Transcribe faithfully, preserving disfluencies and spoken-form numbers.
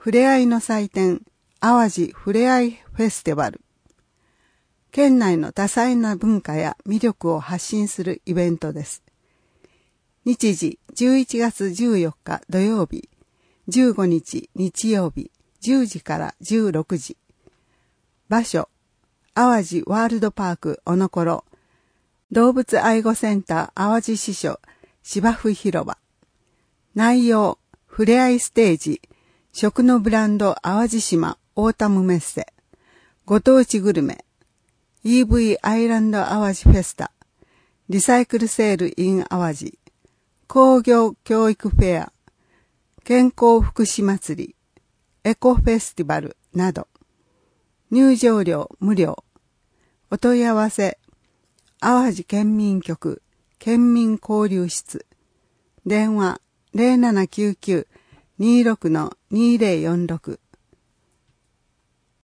ふれあいの祭典、淡路ふれあいフェスティバル。県内の多彩な文化や魅力を発信するイベントです。日時じゅういちがつじゅうよっか土曜日、じゅうごにち日曜日、じゅうじからじゅうろくじ。場所、淡路ワールドパークおのころ、動物愛護センター淡路支所芝生広場。内容、ふれあいステージ、食のブランド淡路島オータムメッセ、ご当地グルメ、イーブイ アイランド淡路フェスタ、リサイクルセール in 淡路、工業教育フェア、健康福祉祭り、エコフェスティバルなど、入場料無料。お問い合わせ、淡路県民局、県民交流室、電話 ゼロななきゅうきゅう にーろく にーぜろよんろく